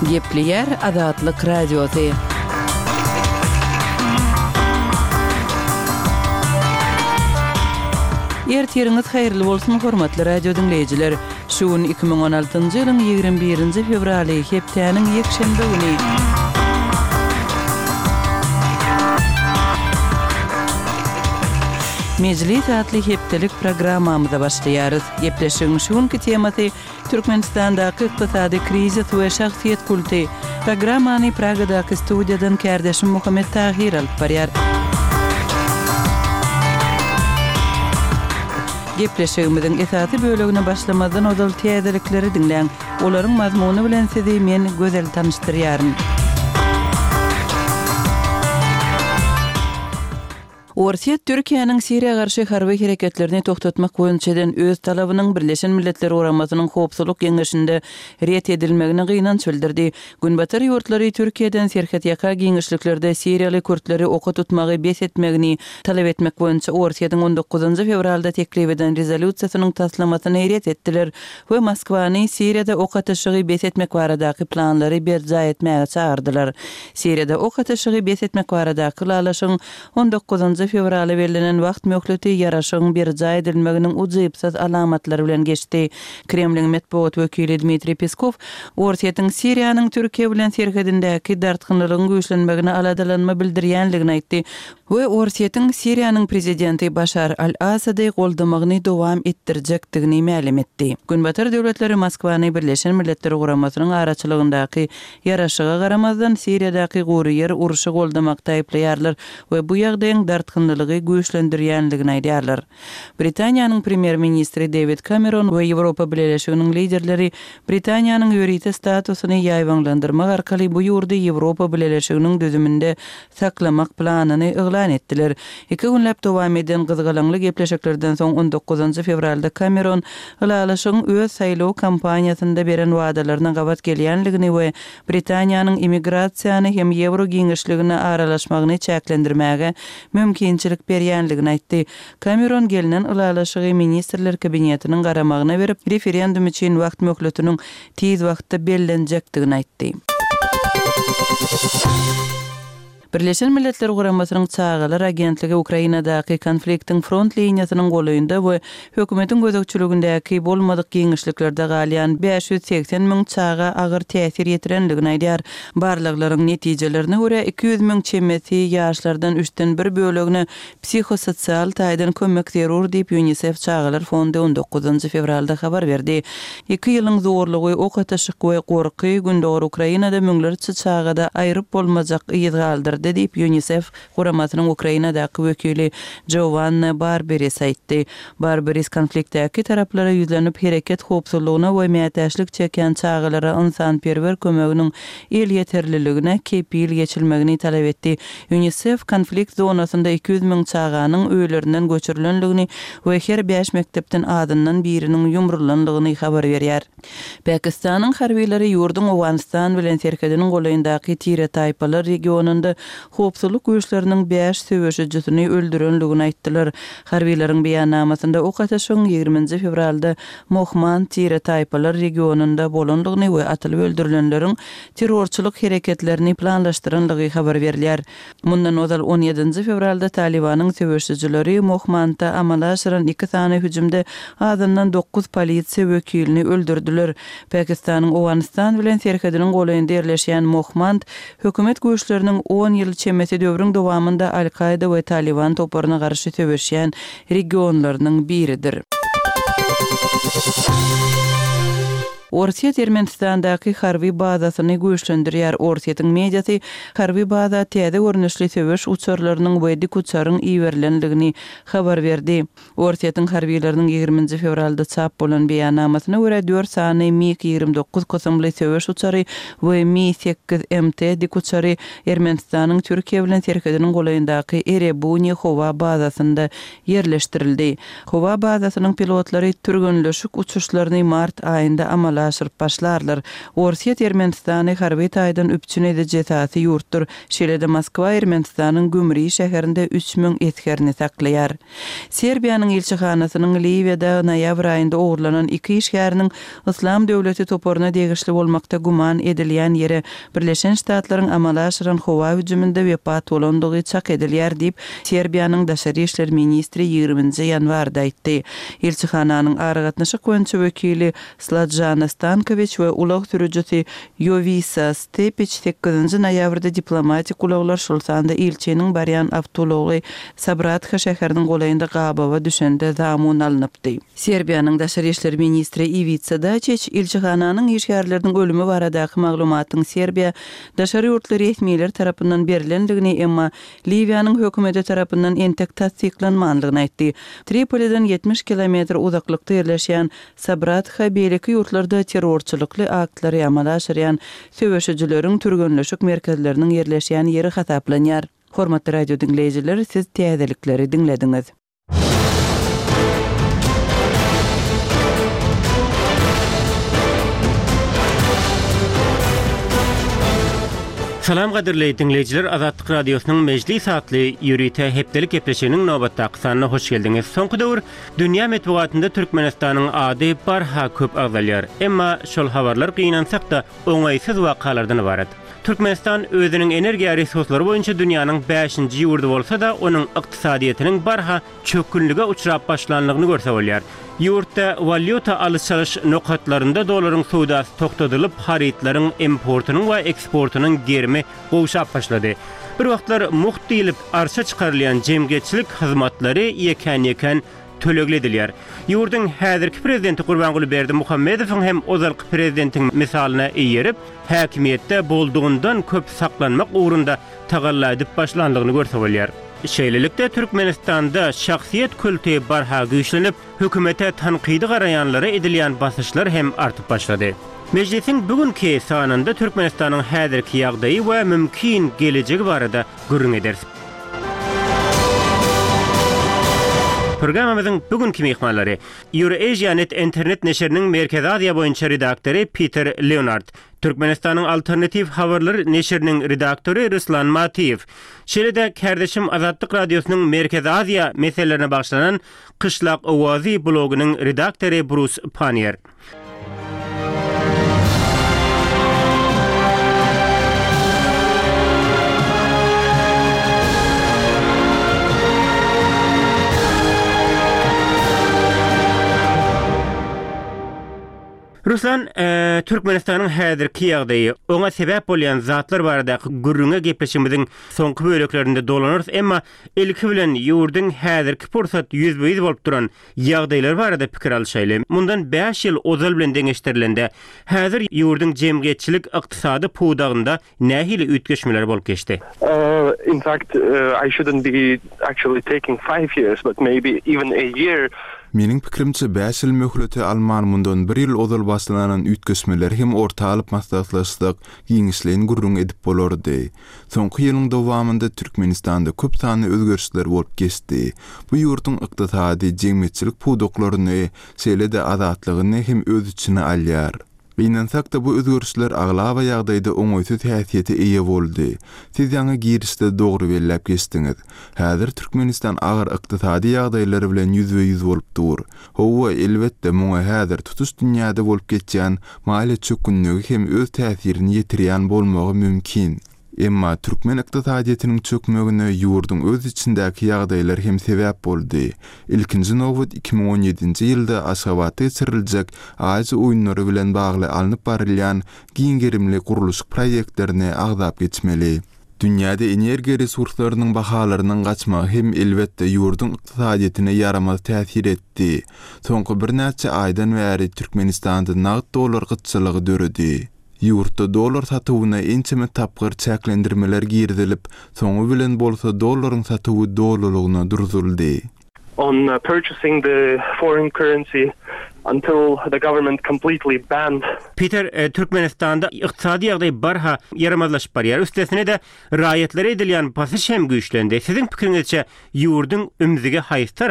Gepleyer Azatlyk Radiosu. Ertiriňiz haýyrly bolsun hormatly radio dinleýijiler. Şuun 2016-njy ýylyň 21-nji fevraly hepdeniň ýekşembe güni. Meclis adly hepdelik programmamyza başlaýarys. Gepleşiň şuunky temasy Türkmenistandaky ykdysady krizis we şahsiýet kulty. Programmany Pragadaky studiýadan kardeşim Muhammed Tahir alyp barýar. Gepleşigimiziň esasy bölegine başlamadan odal täzelikleri dinleň. Olaryň mazmuny bilen sizi men gözel tanıştyrýaryn. Orsiýet Türkiýanyň Siriýa garşy harby hereketlerini toktatmak boýunçadan öz talabynyň Birleşen Milletler Ugrammasynyň Howpsuzlyk Geňeşinde ret edilmegini gynanç bildirdi. Günbatar ýurtlary Türkiýeden serhat ýaka giňişliklerde Siriýaly Kürtleri oka tutmagy bes etmegini talap etmek boýunça Orsiýetin 19-njy fevralda teklip eden rezolýusiýasynyň taslamasyny ret etdiler we Moskwany Siriýada oka taşygy bes etmek baradaky planlary berja etmäge çağırdylar. Siriýada oka taşygy bes etmek baradaky laşyň 19 fevralda verilen wagt möhleti ýaraşyň berja edilmeginiň uzypsaz alamatlary bilen geçdi. Kremliň medeniýet wekili Dmitri Peskov Orsiýetin Siriýanyň Türkiýe bilen serhedindäki dartgynlygyň güýçlenmegine aladalanma bildirýänligini aýtdy we Orsiýetin Siriýanyň prezidenti Bashar al-Asady goldamagyny dowam etdirjekdigini ma'lum etdi. Günbatar döwletleri Moskwany Birleşen Milletler Ugrammasynyň araçylygyndaky ýaraşyga garamazdan Siriýadaky gory ýer uruşy goldamakda aýplaýarlar we bu ýagdaýyň dartgynlygy güýçlendirýänligini aýdýarlar. Britaniýanyň premier ministri David Cameron we Ýewropa Birleşiginiň liderleri Britaniýanyň ýörite statusyny ýaýwanlandyrmak arkaly bu ýurdy Ýewropa Birleşiginiň düzüminde saklamak planyny eglan etdiler. 2 günläp dowam eden gyzgalaňly gepleşiklerden soň 19-njy fevralda Cameron ýalaşyň öz saýlaw kampaniýasynda beren wagdalaryna gabat gelýänligini we Britaniýanyň immigrasiýany hem Ýewro giňişligine aralaşmagyny çäklendirmäge mümkinçilik berýänligini aýtdy. Cameron gelinen ýalaşygy ministrler kabinetiniň garamagyna berip referendum üçin wagt möhletiniň tiz wagtda bellenjekdigini aýtdy. Birleşen Milletler Ugrammasynyň çağalar agentligi Ukrainadaky konfliktiň front liniýasynyň goýunda we hökümetiň gözegçiligindäki bolmadyk giňişliklerde galýan 580 000 çağa agyr täsir ýetirenligini aýdýar. Barlyklaryň netijelerini görä 200 000 çemmesi ýaşlardan 3den 1 bölegine psihososial taýdan kömek zerur diýip UNICEF Çağalar Fondy 19-njy fevralda habar berdi. 2 ýylyň zorlugy, ok ataşyk we gorky gündäki Ukrainada müňlerçe çağada aýryp bolmajak ýygaldyr diýip UNICEF Ugrammasynyň Ukrainadaky wekili Giovanna Barberis aýtdy. Barberis konfliktdäki taraplara ýüzlenip hereket howpsuzlygyna we mätäçlik çeken çağalara insanperwer kömeginiň el ýeterliligine kepil geçilmegini talap etdi. UNICEF konflikt zonasynda 200 000 çağanyň öýlerinden göçürilenligini we her 5 mektepden adyndan biriniň ýumrulanlygyny habar berýär. Pakistanyň harbiýleri ýurdun Awganistan bilen serkediniň goýundaky Tire taýpalar regionunda howpsuzlyk güýçleriniň 5 söwüşçüsini öldürenligini aýtdylar. Harbiýleriň beýannamasynda ok ataşyň 20-nji fevralda Mohman Tire taýpalar regionunda bolanlygyny we atylyp öldürilenleriň terrorçylyk hereketlerini planlaşdyranlygy habar berilýär. Mundan ozal 17-nji fevralda Talibanyň söwüşçüleri Mohmanda amala aşyran 2 sany hüjümde azyndan 9 polisiýa wekilini öldürdiler. Pakistanyň Awganistan bilen serkediniň goýunda ýerleşýän Mohmand hökümet güýçleriniň 10 ýyl çemmesi döwrüň dowamında Al-Qaida we Taliban toplaryna garşy söwüşýän regionlarynyň biridir. Orsiýet Ermenistandaky harby bazasyny güýçlendirýär. Orsiýetiň mediasy harby baza täze görnüşli söwüş uçurlarynyň we dik uçaryň iýerilenligini habar berdi. Orsiýetiň harbiýleriniň 20-nji fevralda çap bolan beýannamasyna görä 4 sany MiG-29 kosumly söwüş uçary we Mi-8 MT dik uçary Ermenistanyň Türkiýe bilen serkediniň goýundaky Erebuni howa bazasynda ýerleşdirildi. Howa bazasynyň pilotlary türgünleşik uçuşlaryny mart aýynda amal amalaşyryp başlarlar. Orsiýet Ermenistany harby taýdan üpçün edejeti ýurtdur. Şeýle-de Moskwa Ermenistanyň Gümri şäherinde 3000 etkerini saklaýar. Serbiýanyň elçihanasynyň Liýwiýada noýabr aýynda ogurlanan 2 işgäriniň Islam döwleti toporuna degişli bolmakda guman edilýän ýere Birleşen Ştatlaryň amala aşyran howa hüjüminde wepat bolandygy çak edilýär diýip Serbiýanyň daşary işler ministri 20 ýanwarda aýtdy. Elçihananyň aragatnaşyk goýunça wekili Sladjana Stanković we ulaq sürüjüsi Jovisa Stepić 8 noýabrda diplomatik ulaglar şulsanda elçiniň baryan Abdullahy Sabratha şäheriniň golayynda gabawa düşende zamun alınıpdy. Serbiýanyň daşary işler ministri Ivica Dačić elçihananyň işgärleriniň ölümi baradaky maglumatyň Serbiýa daşary ýurtlar resmiýetleri tarapyndan berilendigini emma Liýwiýanyň hökümeti tarapyndan entek tasdiklanmanlygyny aýtdy. Tripoliden 70 kilometr uzaklykda ýerleşýän Sabratha beýleki ýurtlarda terrorçylykly aktlar amala aşyrýan söwüşijileriň türgünleşik merkezleriniň ýerleşýän ýeri hasaplanýar. Hormatly radio dinleýijiler, siz täzelikleri dinlediňiz. Salam gaderli dinleyijiler, Azatlyk Radiosynyň mejlis satly ýürüýte hepdelik gepleşiginiň nowbatdaky sanyna hoş geldiňiz. Soňky döwür dünýä medeniýetinde Türkmenistanyň ady barha köp agdalýar. Emma şol habarlar gynansak da oňaýsyz wakalardan ibaret. Türkmenistan özüniň energiýa resurslary boýunça dünýäniň 5-nji ýurdy bolsa da onuň ykdysadyýetyniň barha çökünlige uçrap başlanlygyny görse bolýar. Ýurtda valyuta alış-salyş nokatlarında dolaryň sowdasy toktadylyp, haritlaryň importunyň we eksportunyň gerimi gowşap başlady. Bir wagtlar muht diýilip arşa çykarylýan jemgyetçilik hyzmatlary ýeken tölegledilýär. Ýurdyň häzirki prezidenti Gurbanguly Berdimuhammedowyň hem ozalky prezidentiň misalyna eýerip, häkimiýetde boldugundan köp saklanmak ugrunda tagalladyp başlanlygyny görse bolýar. Şeýlelikde Türkmenistanda şahsiýet kültüri barha güýçlenip, hökümete tanqidi garayanlara edilýän basyşlar hem artyp başlady. Meclisiň bugünkü sanynda Türkmenistanyň häzirki ýagdaýy we mümkin gelecegi barada gürrüň ederiz. Programamyzyň bugünkü mehmanlary Eurasia.net internet neşriniň Merkezi Aziýa boýunça redaktory Peter Leonard, Türkmenistanyň Alternativ Habarlar neşriniň redaktory Ruslan Matiýew, şeýle-de Kärdeşim Azatlyk Radiosynyň Merkezi Aziýa meselelerine bagşlanan Kışlak Owazy blogunyň redaktory Bruce Panier. Ruslan, Türkmenistanyň häzirki ýagdaýy, oňa sebäp bolýan zatlar baradaky gürrüňe gepleşigimiziň soňky böleklerinde dolanyrys, emma ilki bilen ýurdyň häzirki pursat ýüzbeýiz bolup duran ýagdaýlar barada pikir alşaýly. Mundan 5 ýyl ozal bilen deňeşdirilende, häzir ýurdyň jemgyetçilik ykdysady puwdagynda nähili ütgeşmeler bolup geçdi? In fact, I shouldn't be actually taking 5 years, but maybe even a year. Meniň pikirimçe 5 ýyl möhleti alman mundan 1 ýyl ozal başlanan ütgeşmeler hem ortalyp maslahatlaşdyk giňişleýin gurrun edip bolardy. Soňky ýylyň dowamında Türkmenistanda köp sany özgörüşler bolup geçdi. Bu ýurtyň ykdysady jemgyetçilik puwdaklaryny, şeýle-de azatlygyny hem öz içine alýar. Beýnensak da bu özgörüşler aglawa ýagdaýda oňaýsy täsirete eýe boldy. Siz ýa-ni girişde dogry belläp geçdiňiz. Häzir Türkmenistan agyr ykdysady ýagdaýlary bilen ýüzbeýüz bolup dur. Howa elbetde muňa häzir tutuş dünýäde bolup geçýän maýly çökünligi hem öz täsirini ýetirýän bolmagy mümkin. Emma Türkmen ykdysadyetiniň çökmegine ýurduň öz içindäki ýagdaýlar hem sebäp boldy. Ilkinji nowbat 2017-nji ýylda Aşgabatda geçiriljek Aýy oýunlary bilen bagly alınıp barylýan giňgerimli guruluş proýektlerini agdap geçmeli. Dünýäde energiýa resurslarynyň bahalarynyň gaçmagy hem elbetde ýurduň ykdysadyetine ýaramaz täsir etdi. Soňky bir näçe aýdan bäri Türkmenistanda nagd dolar gytçylygy döredi. Ýurtda dolar satywyna ençeme tapgyr çäklendirmeler girdilip, soňu bilen bolsa dolaryň satywy dolulugyna durduruldy. On purchasing the foreign currency until the government completely banned. Peter, Türkmenistanda ykdysady ýagdaý barha yaramazlaşyp barýar. Üstesine de raýatlary edilýän basyş hem güýçlendi. Siziň pikiriňizçe ýurduň ümzigi haýsy tarap?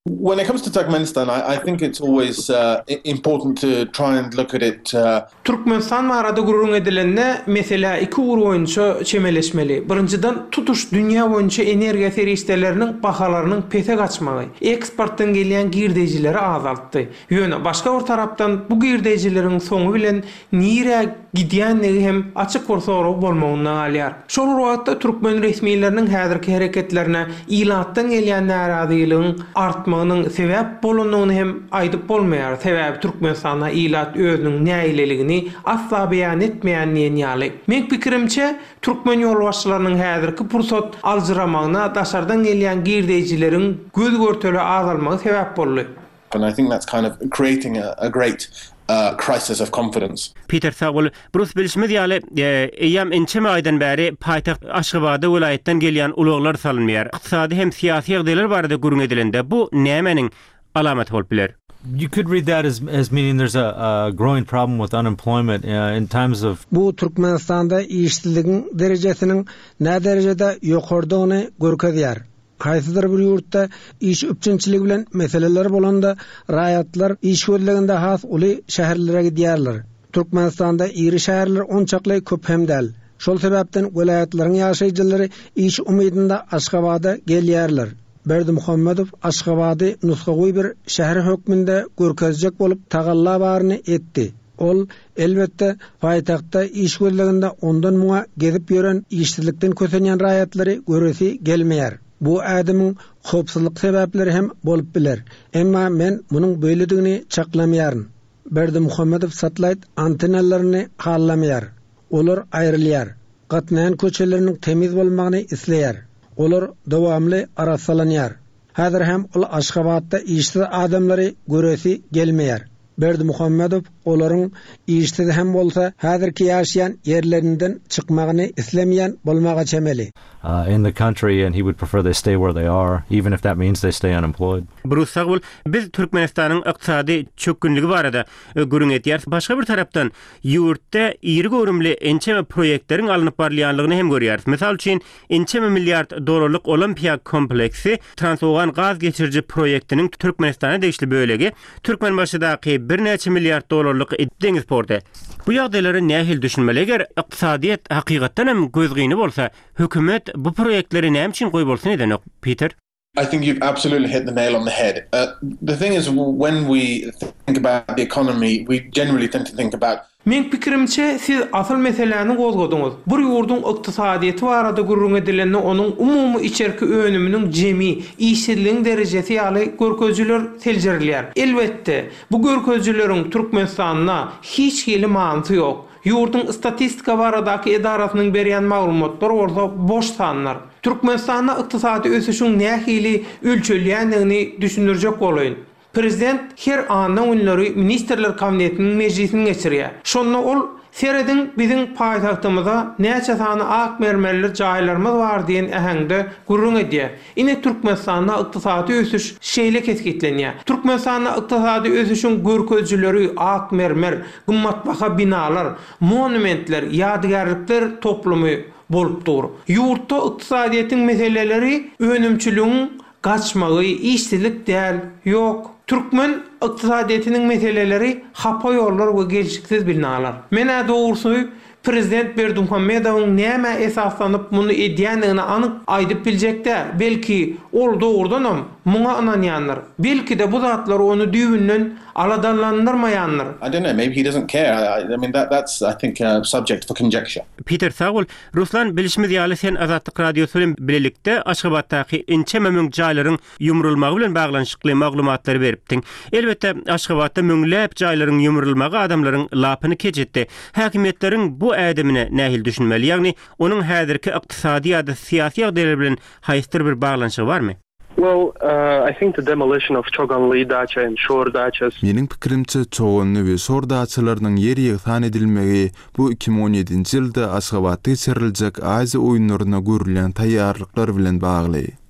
When it comes to Turkmenistan, I think it's always important to try and look at it. Türkmenistan arada gururun edilende mesela iki uğur boyunca çemeleşmeli. Birinciden tutuş dünya boyunca energiya seriştelerinin bahalarının pete kaçmağı, eksporttan gelen girdecileri azalttı. Yöne başka bir taraftan bu girdecilerin sonu bilen nire gidiyenleri hem açık bir soru bolmağından alıyar. Şol ruhatta Türkmen resmilerinin häzirki hareketlerine ilattan gelen narazılığın artmağının sebep bolunduğunu hem aydıp bolmayar. Sebep Türkmenistan'a ilat özünün näileligini asla beyan etmeýänliğin ýaly. Men pikirimçe Türkmen ýolbaşçylarynyň häzirki pursat alжyramagına daşardan gelýän girdejileriň göz görteli azalmagy sebäp boldy. And I think that's kind of creating a great crisis of confidence. Peter Sagul, Bruce Bilişmez ýaly eýem inçeme aýdan bäri paýtaxt Aşgabatda welaýetden gelýän uluglar salynmaýar. Iqtisady hem syýasy ýagdaýlar barada gurrun edilende bu nämeniň alamaty bolup biler? You could read that as meaning there's a growing problem with unemployment in times of. Bu Türkmenistan'da işsizliğin derecesinin ne derecede yukarıdığını görkezýär. Qaysydyr bir ýurtda iş üçinçiligi bilen meseleler bolanda raýatlar iş görleginde has uly şäherlere gidýärler. Türkmenistan'da iri şäherler onçakly köp hem däl. Şol sebäpden welaýatlaryň ýaşaýjylary iş umydynda Aşgabatda gelýärler. Berdimuhammedow Aşgabatdy nusgawy bir şäher hökmünde görkezjek bolup tagalla baryny etdi. Ol elbetde paýtagtda iş görleginde ondan muňa gezip ýören işsizlikden kösenýän raýatlary göresi gelmeýär. Bu adamın hopsuzluk sebepleri hem bolup biler. Emma men munun böyledigini çaklamayarın. Berdimuhammedow satellite antennalarını hallamayar. Olar aýrylyar. Gatnayan köçelerinin temiz bolmagyny isleýär. Olar dowamly arasalanýar. Häzir hem ol Aşgabatda işsiz adamlary göresi gelmeýär. Berdimuhammedow olaryň işsiz hem bolsa häzirki ýaşaýan ýerlerinden çykmagyny islemeýän bolmaga çemeli. In the country, and he would prefer they stay where they are, even if that means they stay unemployed. Bruce Sagul, biz Türkmenistanyň ykdysady çökkünligi barada gurrun etýär. Başga bir tarapdan ýurtda iri görümli ençeme proýektleriň alınıp barýanlygyny hem görýär. Mesal üçin ençeme milliard dolarlyk Olimpiya kompleksi transogan gaz geçirji proýektiniň Türkmenistana degişli bölegi Türkmenbaşydaky bir neçe milliard dolarlyk deňiz porty. Bu ýagdaýlary nähil düşünmeli? Eger ykdysadyýet hakykatdan hem gözgini bolsa, hökümet bu proyektleri näme üçin goýup bolsa neden Peter? I think you've absolutely hit the nail on the head. The thing is, when we think about the economy, we generally tend to think about. Men pikirimçe siz asıl meseleni gozgoduňuz. Bir ýurdun ykdysadyýety barada gurrun edilende onuň umumy içerki önüminiň jemi, işsizligiň derejesi ýaly görkezjiler seljerilýär. Elbetde bu görkezjileriň Türkmenistana hiç hili manty ýok. Ýurdun statistika baradaky edarasynyň berýän maglumatlar orada boş sanlar. Türkmenistanda ykdysady ösüşiň nähili ölçülýändigini düşünürjek bolaýyn. Prezident her anda onları Ministerler Kabinetinin meclisine geçiriyor. Şonda ol seredin bizim paýtagtymyzda näçe sany ak mermerli jaýlarymyz bar diýen ähengde gurrun edýär. Ine Türkmenistanda ykdysady ösüş şeýle kesgitlenýär. Türkmenistanda ykdysady ösüşiň görkezjileri ak mermer, gymmatbaha binalar, monumentler, ýadygärlikler toplumy bolup dur. Ýurtda ykdysadyýetin meseleleri önümçülüğün kaçmagy, işsizlik däl, ýok. Türkmen ykdysadyýetiniň meseleleri hapa ýollar we gelişiksiz binalar. Mene dogrusu Prezident Berdimuhammedowyň näme esaslanyp muny edýändigini anyk aýdyp biljekde, belki ol dogrudanam muňa ananýanlar. Belki de bu zatlar onu düýünden aladanlandyrmaýanlar. I don't know, maybe he doesn't care. I mean that's I think subject for conjecture. Peter Sagul, Ruslan Bilişmez ýaly sen Azatlyk radiosu bilen birlikde Aşgabatdaky ençeme müň jaýlaryň ýumrulmagy bilen baglanşykly maglumatlary beripdiň. Elbetde Aşgabatda müňläp jaýlaryň ýumrulmagy adamlaryň lapyny keçetdi. Häkimetleriň bu ädemine nähil düşünmeli? Ýagny onuň häzirki ykdysady ýa-da syýasy ýagdaýlar bilen haýystyr bir baglanşygy barmy? Well, I think the demolition of Çoganly dacha and Şor dachas. Meniň pikirimçe Çoganly we Şor daçalarynyň ýeri ýytan edilmegi bu 2017-nji ýylda Aşgabatda geçiriljek Aziýa oýunlaryna görülen taýýarlyklar bilen bagly.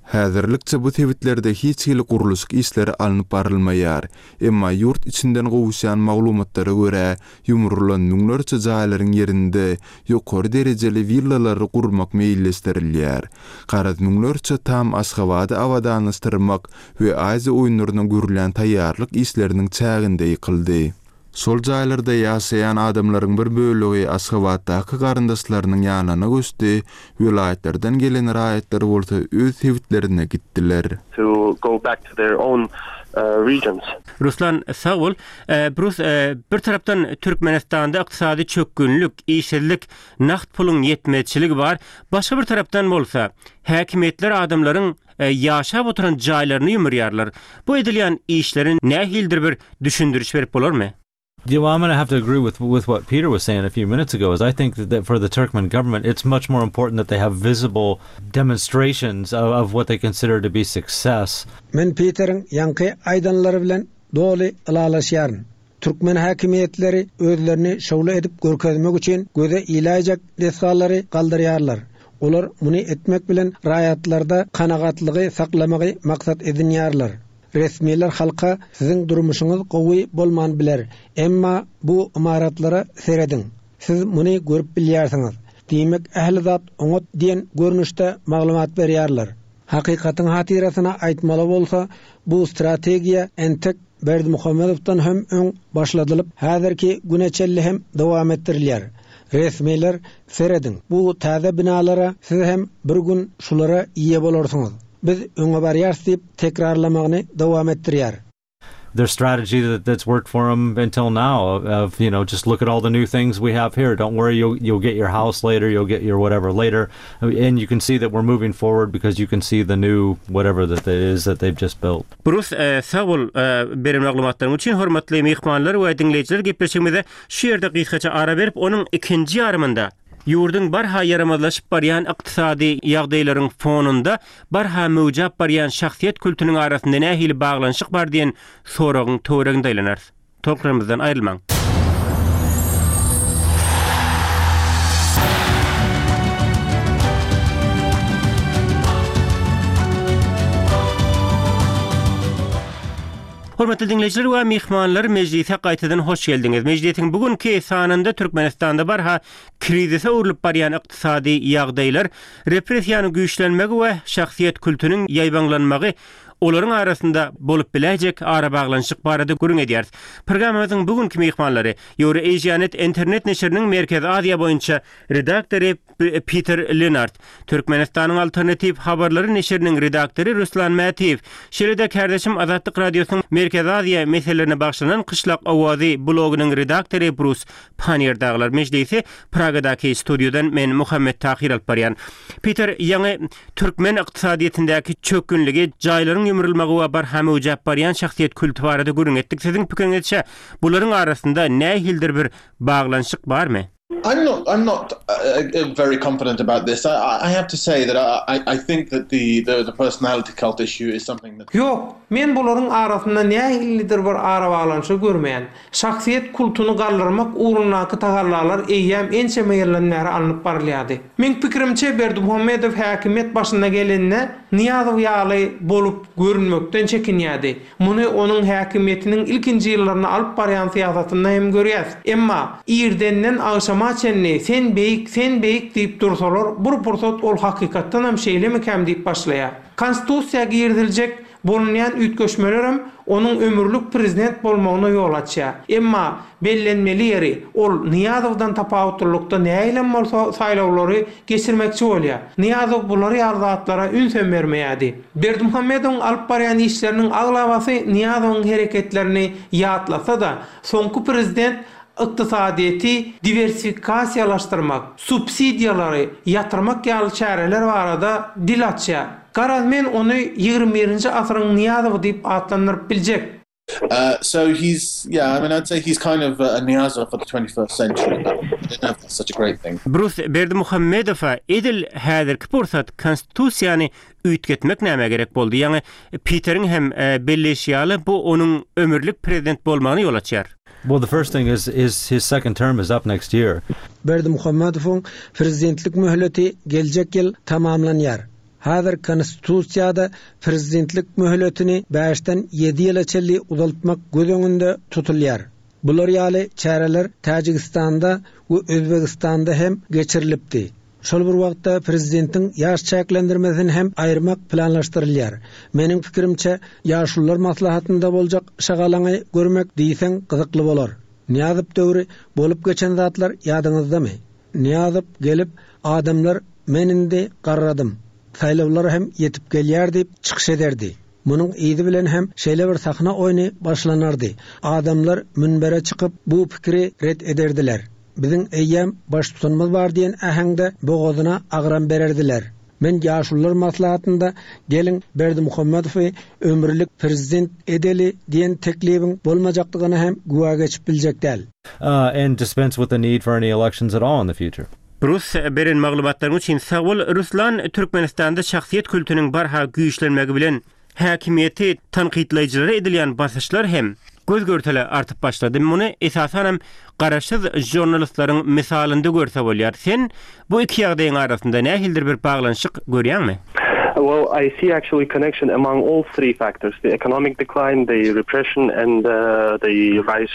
Häzirlikçe bu tebitlerde hiç hili gurulusyk işleri alınıp barılmayar. Emma yurt içinden gowuşan maglumatlara göre yumrulan müňlerçe jaýlaryň yerinde ýokary derejeli villalary gurmak meýilleşdirilýär. Garaz müňlerçe tam Aşgabatdy awadanlaşdyrmak we Aziýa oýunlaryna görülen taýýarlyk işleriniň çäginde ýykyldy. Sol jaýlarda ýaşaýan adamlaryň bir bölegi Aşgabatdaky garyndaşlarynyň ýanyna göçdi, vilayetlerden gelen raýatlar bolsa öz hewitlerine gitdiler. To go back to their own regions. Ruslan Sağol, bir tarapdan Türkmenistanda iqtisadi çökkünlük, işsizlik, naqd pulun yetmezçiligi bar. Başga bir tarapdan bolsa, häkimetler adamlaryň ýaşap oturan jaýlaryny ýumurýarlar. Bu edilýän işlerin nähildir bir düşündürüş berip bolarmy? Yeah, well, I'm going to have to agree with what Peter was saying a few minutes ago. Is I think that for the Turkmen government, it's much more important that they have visible demonstrations of what they consider to be success. Men Peter'in yankı aydanları bilen doli alalaşýaryn. Türkmen hakimiyetleri özlerini şowla edip görkezmek üçin göze ilaýjak desallary galdyrýarlar. Olar muny etmek bilen raýatlarda kanagatlygy saklamagy maksat edinýarlar. Resmiler halka sizin durmuşuňyz gowy bolman biler. Emma bu imaratlara seredin. Siz muny görüp bilýärsiňiz. Diýmek ähli zat oňat diýen görnüşde maglumat berýärler. Hakykatyň hatirasyna aýtmaly bolsa, bu strategiýa entek Berdimuhamedowdan hem öň başladylyp, häzirki güneçelli hem dowam etdirilýär. Resmiler seredin. Bu täze binalara siz hem bir gün şulara iýe bolarsyňyz. Biz öňe barýars diýip tekrarlamagyny dowam etdirýär. Their strategy that's worked for them until now of just look at all the new things we have here. Don't worry, you'll get your house later, you'll get your whatever later, and you can see that we're moving forward because you can see the new whatever that is that they've just built. Bruce Sağol berim maglumatlaryň üçin hormatly mehmanlar we dinleýijiler gepleşigimizde şu ýerde gysgaça ara berip onuň ikinji ýarymynda ýurdun barha ýaramazlaşyp barýan ykdysady ýagdaýlaryň fonunda barha möwjap barýan şahsiýet kültüriniň arasynda nähili baglanşyk bar diýen soragyň töwereginde aýlanar. Toklarymyzdan aýrylmaň. Hormatly dinleýijiler we mehmanlar, mejlise gaýtadan hoş geldiňiz. Mejlisiň bugünkü sanynda Türkmenistanda barha krizise urulyp barýan ykdysady ýagdaýlar, repressiýany güýçlenmegi we şahsiýet kültüriniň ýaýbanlanmagy olaryň arasynda bolup biläjek ara baglanşyk barada görüň edýär. Programmamyzyň bugünkü mehmanlary Euro-Asianet internet neşriniň Merkez Aziýa boýunça redaktory Peter Leonard, Türkmenistanyň Alternativ Habarlary neşriniň redaktory Ruslan Mätiýew, şeýle kardeşim Azatlyk radiosynyň Merkez Aziýa meselelerine bagşlanan Kışlak Awazy blogunyň redaktory Bruce Panier daglar mejlisi Pragadaky studiodan men Muhammed Tahir alyp barýan. Peter, ýa-ni Türkmen ykdysadyetindäki çökkünligi jaýlaryň ýumrulmagy we barha möwjap barýan şahsiýet kültüri barada görüň etdik. Siziň pikiriňizçe bularyň arasynda nähildir bir baglanşyk barmy? I'm not very confident about this. I have to say that I think that the personality cult issue is something that. Yok, men bularyň arasynda nähilidir bir ara baglanşy görmeýän. Şahsiýet kultuny galdyrmak uğrundaky tagallarlar eýýäm ençe meýerlenleri alınıp barylýady. Men pikirimçe Berdimuhamedow häkimet başynda gelende Niýazow ýaly bolup görünmekden çekinýärdi. Muny onuň häkimetiniň ilkinji ýyllaryna alyp barýan siýasatynda hem görýäs. Emma ýerdenden aşama çenli sen beýik diýip dursalar, bu pursat ol hakykatdan hem şeýlemi käm diýip başlaýar. Konstitusiýa girdiljek bolunýan ütköşmelerim onuň ömürlük prezident bolmagyna ýol açýar. Emma bellenmeli ýeri ol Niýazowdan tapawutlykda näýlem bolsa saýlawlary geçirmekçi bolýar. Niýazow bulary ýardатlara ünsen bermeýärdi. Berdimuhamedowyň alyp barýan işleriniň aglabasy Niýazowyň hereketlerini ýatlasa da, soňky prezident ykdysadyety diversifikasiýalaşdyrmak, subsidiýalary ýatyrmak ýaly çäreler barada dil açýar. Garaz men onu 21-nji asyryň Niýazow diýip atlandyryp biljek. So I'd say he's kind of a Niyazow for the 21st century. I don't know if that's such a great thing. Bruce Berdimuhamedow'a edil häzirki pursat konstitusiýany üýtgetmek näme gerek boldy? Ýani Peter'in hem belleşýaly bu onuň ömürlük prezident bolmagyna ýol açýar. Well, the first thing is his second term is up next year. Berdimuhamedowyň prezidentlik möhleti geljek ýyl tamamlanýar. Hazır konstitusiyada prezidentlik möhletini 5'ten 7 ýyla çelli uzaltmak göz öňünde tutulýar. Bular ýaly çäreler Tajikistanda we Özbekistanda hem geçirilipdi. Şol bir wagtda prezidentin ýaş çäklendirmesini hem aýyrmak planlaşdyrylýar. Meniň pikirimçe ýaşullar maslahatynda boljak şagalany görmek diýsen gyzykly bolar. Niýazyp döwri bolup geçen zatlar ýadyňyzdamy? Niýazyp gelip adamlar menindi garradym. Saýlawlar hem yetip gelýär diýip çykyş ederdi. Munyň ýygy bilen hem şeýle bir sahna oýny başlanardy. Adamlar münbere çykyp bu pikiri red ederdiler. Biziň eýýäm baş tutanmaz bar diýen äheňde boğazyna agram bererdiler. Men ýaşullar maslahatynda gelin Berdimuhammedowy ömürlük prezident edeli diýen teklibiň bolmajakdygyny hem güwa geçip biljek däl. And dispense with the need for any elections at all in the future. Rus beren maglumatlaryň üçin Sagul Ruslan Türkmenistanda şahsiýet kültüriniň barha güýçlenmegi bilen häkimiýeti tanqidlaýjylary edilýän basyşlar hem göz görtele artyp başlady. Muny esasen garaşsyz jurnalistlaryň misalynda görse bolýar. Sen bu iki ýagdaýyň arasynda nähildir bir baglanşyk görýärmi? Well, I see actually connection among all three factors: the economic decline, the repression, and the rise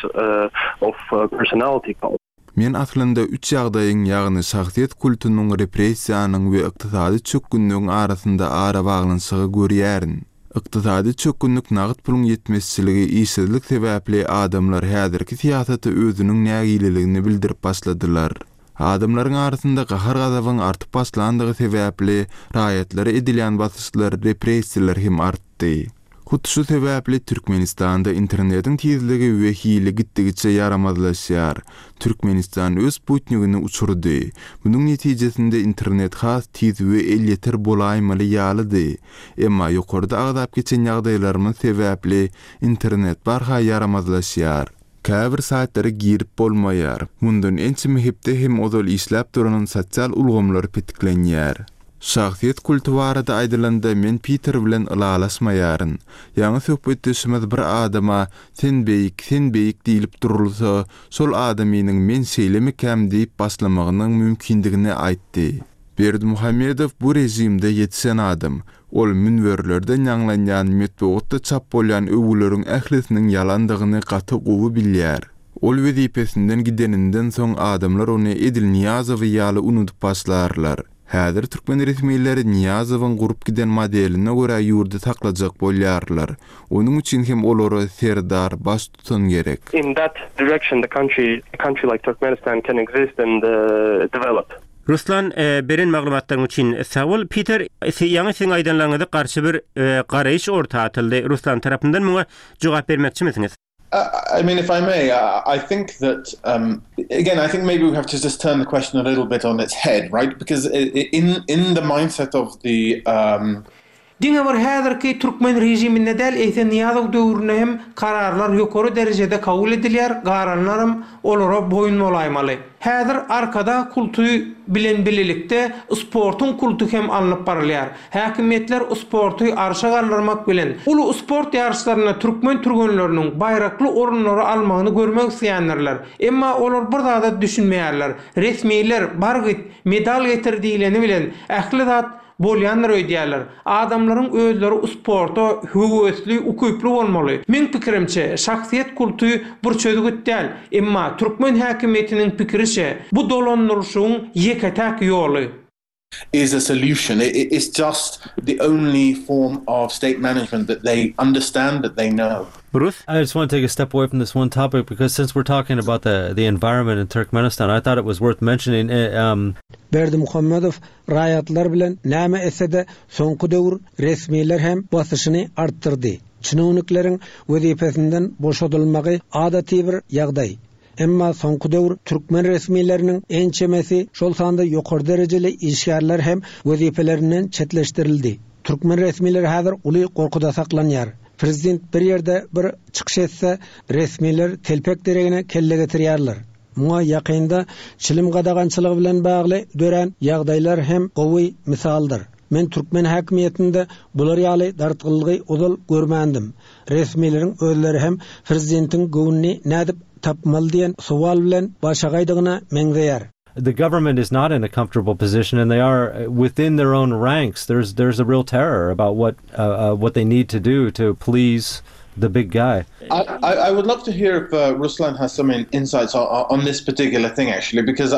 of personality cult. Men aslında 3 ýagdaýyň, ýagny şahsiýet kulturynyň repressiýanyň we ykdysady çökgünlügiň arasynda ara baglanşygy görýärin. Ykdysady çökgünlük nagyt puluň ýetmezçiligi, işsizlik sebäpli adamlar häzirki siýasaty özüniň nägileligini bildirip başladylar. Adamlaryň arasynda gahar gazabyň artyp başlandygy sebäpli raýatlary edilýän basyşlar, repressiýalar hem artdy. Şu sebäpli Türkmenistanda internetiň tezligi we hili gitdigiçe yaramazlaşýar. Türkmenistan öz Sputnigini uçurdy. Bunyň netijesinde internet has tez we elýeter bolaýmaly ýalydy. Emma ýokarda agdap geçen ýagdaýlaryň sebäpli internet barha yaramazlaşýar. Käbir saatları girip bolmaýar. Mundan ençe mehipde hem odol işläp duran sosial ulgamlar petiklenýär. Şahsiýet kultu barada aýdylanda men Peter bilen ılalaşmaýaryn. Ýaňy söhbetdeşimiz bir adama sen beýik diýilip durulsa, şol adamynyň men seýlemekam diýip başlamagynyň mümkindigini aýtdy. Berdimuhammedow bu rejimde ýetişen adam. Ol münwerlerde ýanglanýan metbuatda çap bolýan öwgüleriň ählisiniň ýalandygyny gaty gowy bilýär. Ol wezipesinden gideninden soň adamlar ony Edil Niyazowy ýaly unutup başlarlar. Häzir Türkmen resmiýetleri Niyazowyň gurup giden modeline görä ýurda taklajak bolýarlar. Onuň üçin hem olary serdar baş tutan gerek. In that direction, a country like Turkmenistan can exist and develop. Ruslan beren maglumatlaryň üçin Sagul. Peter, ýa-ni seň aýdanlaryňyza karşı bir garaýyş orta atyldy. Ruslan tarapyndan muňa jogap bermekçi misiniz? I mean, if I may, I think that, again, I think maybe we have to just turn the question a little bit on its head, right? Because in the mindset of the... Diňe bir häzirki Türkmen rejiminde däl Eýsen Niýazow döwründe hem kararlar ýokary derejede kabul edilýär, garanlarym olara boyun bolaýmaly. Häzir arkada kultury bilen bililikde sportun kultu hem alınıp barylýar. Häkimetler sporty arşa galdyrmak bilen ulu sport ýarşlaryna türkmen türgenleriniň bayrakly orunlary almagyny görmek isleýänler. Emma olar bir zada düşünmeýärler. Resmiýetler bargyt medal getirdiýlerini bilen ähli zat bolýanlar öýdýärler. Adamlaryň özleri sporta höwesli, ukuply bolmaly. Men pikirimçe, şahsiýet kultury bir çözgüt däl. Emma Türkmen häkimetiniň pikiriçe, bu dolandyrşyň ýeketäk ýoly is a solution. It's just the only form of state management that they understand, that they know. Bruce? I just want to take a step away from this one topic because since we're talking about the environment in Turkmenistan, I thought it was worth mentioning. Berdimuhammedow raýatlar bilen näme esede soňky döwür resmiýetler hem basyşyny artdyrdy. Çynownikleriň wezipesinden boşadylmagy adaty bir ýagdaý. Emma soňky döwür türkmen resmiýetleriniň ençemesi şol sanda ýokary derejeli işgärler hem wezipelerinden çetleşdirildi. Türkmen resmiýetleri häzir uly gorkuda saklanýar. Prezident bir ýerde bir çykyş etse, resmiýetler telpek deregine kelle getirýärler. Muňa ýakynda çilim gadagançylygy bilen bagly dören ýagdaýlar hem gowy misaldyr. Men Türkmen häkimiýetinde bular ýaly dartgyllygy uzal görmändim. Resmiýetleriň özleri hem prezidentiň gowuny nädip tapmaly diýen sowal bilen başagaýdygyna meňzeýär. the government is not in a comfortable position, and they are within their own ranks. There's a real terror about what they need to do to please the big guy. I would love to hear if Ruslan has some insights on this particular thing, actually, because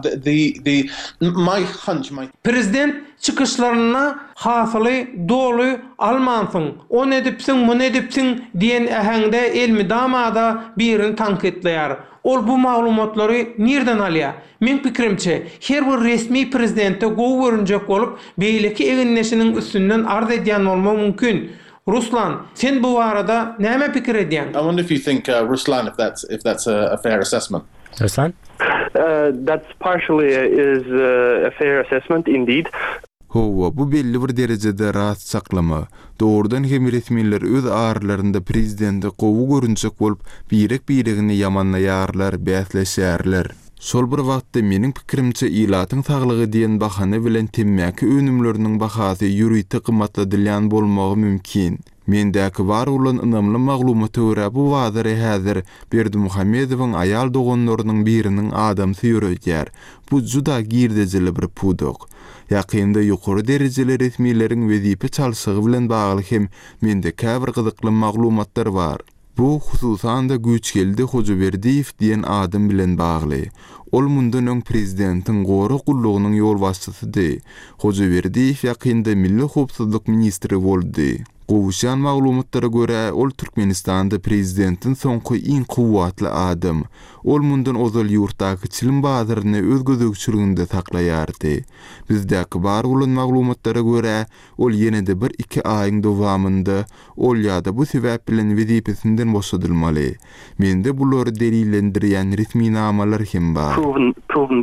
my hunch, Prezident çıkışlarına hasaly dolu almansın, o nedipsin, bu nedipsin diyen ahangda elmi damada birini tankitleyer. Ol bu maglumatları nereden alya? Men pikrimçe, her bir resmi prezidente gow görünjek bolup, beýleki eginleşinin üstünden arz edýän bolma mümkin. Ruslan, sen bu arada näme pikir edýän? I wonder if you think, Ruslan, if that's a fair assessment. Ruslan? That's partially is a fair assessment indeed. Howa, bu belli bir derecede rahat saklama. Doğrudan hem resmiler öz ağırlarında prezidenti gowy görünjek bolup, birek-biregini yamanlaýarlar, bäsleşýärler. Sol bir wagtda meniň pikirimçe ilatyň saglygy diýen bahany bilen temmäki önümleriniň bahasy ýürüýte kymmatladylýan bolmagy mümkin. Mendäki bar bolan ynamly maglumaty görä bu wazary häzir Berdimuhammedowyň aýal doganlarynyň biriniň adamsy ýöredýär. Bu juda girdejeli bir pudok. Ýakynda ýokary derejeli resmiýleriň wezipe çalşygy bilen bagly hem mende käbir gyzykly maglumatlar bar. Bu hususan da Güçgeldi Hojaberdiýew diýen adam bilen bagly. Ol mundan öň prezidentiň gory gullugynyň ýol başçysydy. Hojaberdiýew ýakynda Milli Howpsuzlyk ministri boldy. Gowuşan maglumatlara görä ol Türkmenistanda prezidentin soňky iň kuwwatly adam. Ol mundan ozal ýurtdaky çilim bazaryny öz gözegçiliginde saklaýardy. Bizdäki bar bolan maglumatlara görä ol ýene-de 1-2 aýyň dowamında ol ýa-da bu sebäp bilen wezipesinden boşadylmaly. Mende bulary delillendirýän resmi namalar hem bar. Proven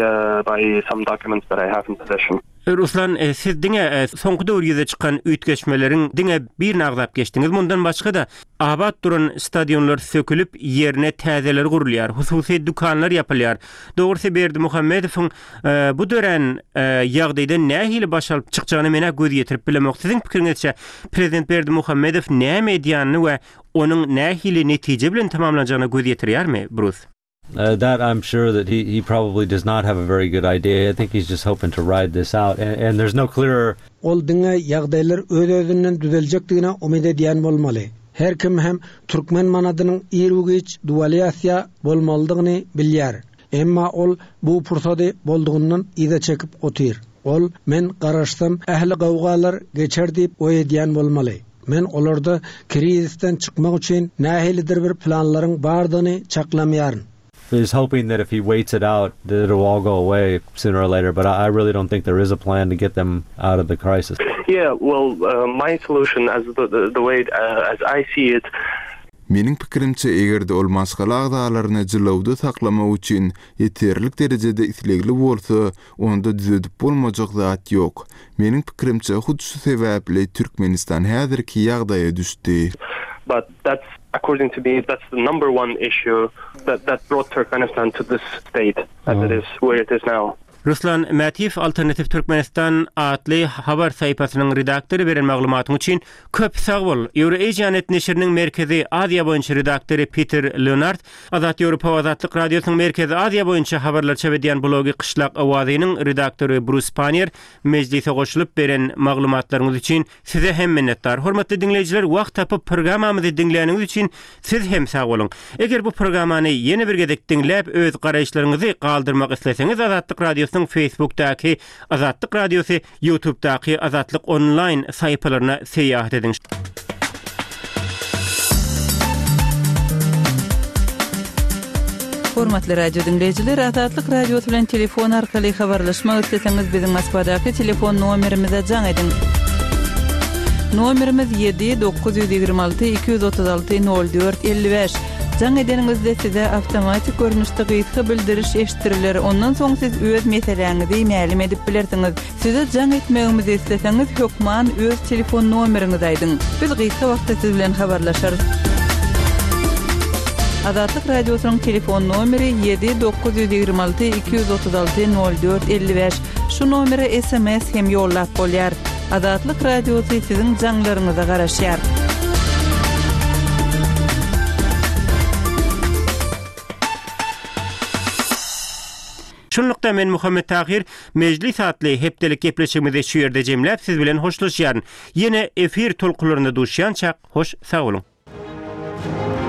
by some documents that I have in possession. Ruslan, siz diňe soňky döwürde çykan üýtgeçmeleriň diňe bir nagzap geçdiňiz. Mundan başga da abad duran stadionlar sökülüp ýerine täzeler gurulýar, hususy dukanlar ýapylýar. Dogrusu Berdimuhammedowyň bu dören ýagdaýda nähili başalyp çykjany mene göz ýetirip bilemek. Siziň pikiriňizçe prezident Berdimuhammedow näme edýäni we onuň nähili netije bilen tamamlanjanyny göz ýetirýärmi, Bruce? That I'm sure that he probably does not have a very good idea. I think he's just hoping to ride this out. And there's no clearer... Ol diňe ýagdaýlar öz-özünden düzeljekdigine umyt edýän bolmaly. Her kim hem Türkmen manadynyň ýerügiç dualiýasiýa bolmalydygyny bilýär. Emma ol bu pursady boldugyndan ýa çekip otyr. Ol men garaşsam ähli gawgalar geçer diýip oý edýän bolmaly. Men olarda krizisten çykmak üçin nähilidir bir planlaryň bardygyny çaklamýaryn. Is hoping that if he waits it out, that it'll all go away sooner or later. But I really don't think there is a plan to get them out of the crisis. Yeah, well, my solution, as the way as I see it, Meniň pikirimçe egerde ol maskaly agdalaryny jylawda saklamak üçin ýeterlik derejede islegli bolsa, onda düzedip bolmajak zat ýok. Meniň pikirimçe hutsy sebäpli Türkmenistan häzirki ýagdaýa düşdi. But that's, according to me, that's the number one issue that brought Turkmenistan to this state as it is, where it is now. Ruslan Mätiýew Alternativ Türkmenistan adly habar saýpasynyň redaktory beren maglumatyň üçin köp sag bol. Euroasianet neşriniň merkezi Aziýa boýunça redaktory Peter Leonard, Azat Ýewropa Azatlyk radiosynyň merkezi Aziýa boýunça habarlar çebedýän blogy Qışlak awazynyň redaktory Bruce Panier mejlise goşulyp beren maglumatlaryňyz üçin size hem minnetdar. Hormatly dinleyijiler, wagt tapyp programmamyzy dinleýäniňiz üçin siz hem sag bolun. Eger bu programmany ýene bir gezek dinläp öz garaýşlaryňyzy galdyrmak isleseňiz, Azatlyk radiosynyň Facebook'daki Azatlyk Radiosu, YouTube'daki Azatlyk Online sayfalarına seýahat edin. Hormatly radio dinleyijiler, Azatlyk Radiosu bilen telefon arkaly habarlaşmak isleseňiz biziň Moskvadaky telefon nomerimize jaň edin. Nomerimiz 7-926-236-04-55. Jaň edeningizde size awtomatik görnüşde gyýsy bildiriş eşitdiriler. Ondan soň siz öz meseleňizi ma'lum edip bilersiňiz. Size jaň etmegimizi isleseňiz, hökman öz telefon nomeriňizi aýdyň. Biz gyýsy wagtda siz bilen habarlaşarys. Azatlyk radiosynyň telefon nomeri 7-926-236-04-55. Şu nomere SMS hem ýollap bolýar. Azatlyk radiosu siziň jaňlaryňyza garaşýar. Şunlukda Şonda men Muhammed Tahir meclis atly hepdelik gepleşigimizi şu ýerde jemläp siz bilen hoşlaşýaryn. Ýene efir tolkularyna duşýançak hoş sag bolun.